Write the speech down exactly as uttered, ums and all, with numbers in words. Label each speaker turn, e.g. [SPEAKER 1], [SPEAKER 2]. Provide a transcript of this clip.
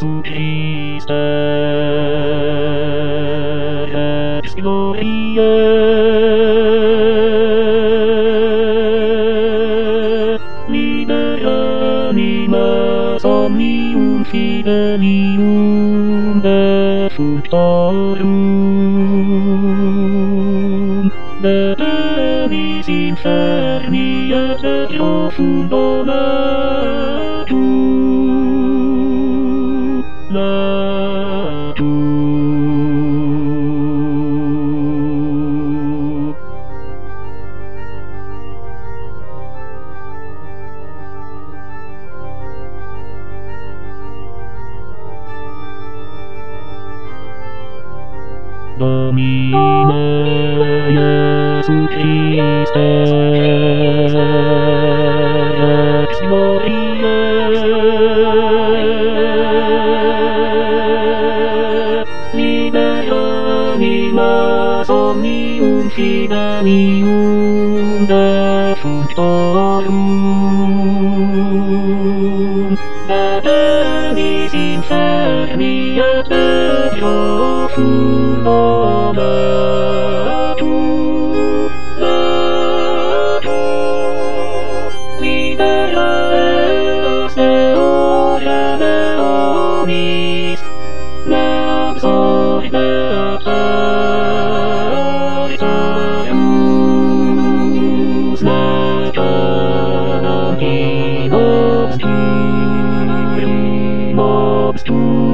[SPEAKER 1] Jesu Christe, ex gloriae, libera animas omnium fidelium defunctorum, de tenis inferni et de profundo natum, natum. Domine Iesu Christe, ex gloriae, libera animas omnium fidelium defunctorum, de tenis inferni et de profundo natum, natum, libera eos deoria leonis, lex orbeata Artarius, lex canam in obscurim obscurim.